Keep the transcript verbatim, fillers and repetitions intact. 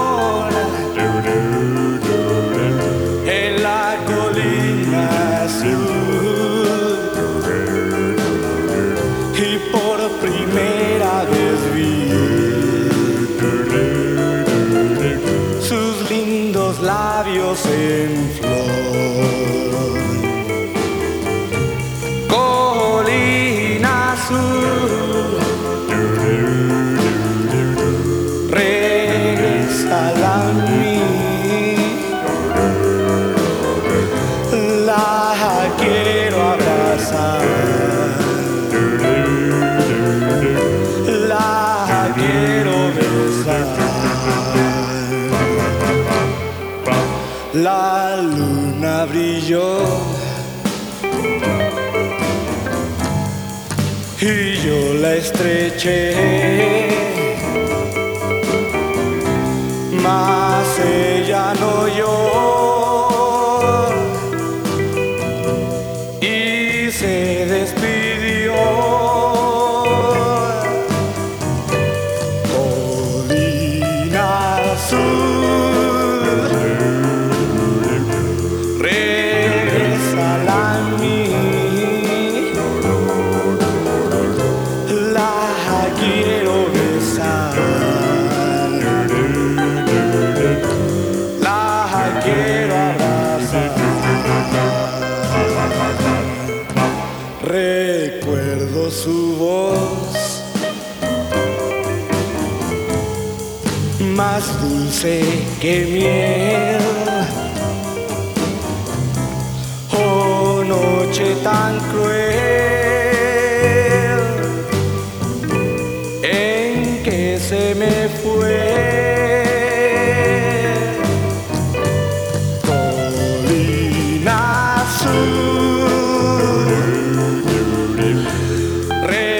en la colina azul, y por primera vez vi sus lindos labios en flor. Colina azul, regrésala a mí, la quiero abrazar, la quiero besar. La luna brilló y yo la estreché, mas ella no oyó y se despidió. Colina azul, regrésala a mí, la quiero besar, la quiero abrazar. Recuerdo su voz, más dulce que miel. Oh, noche tan cruel en que se me fue. Colina azul,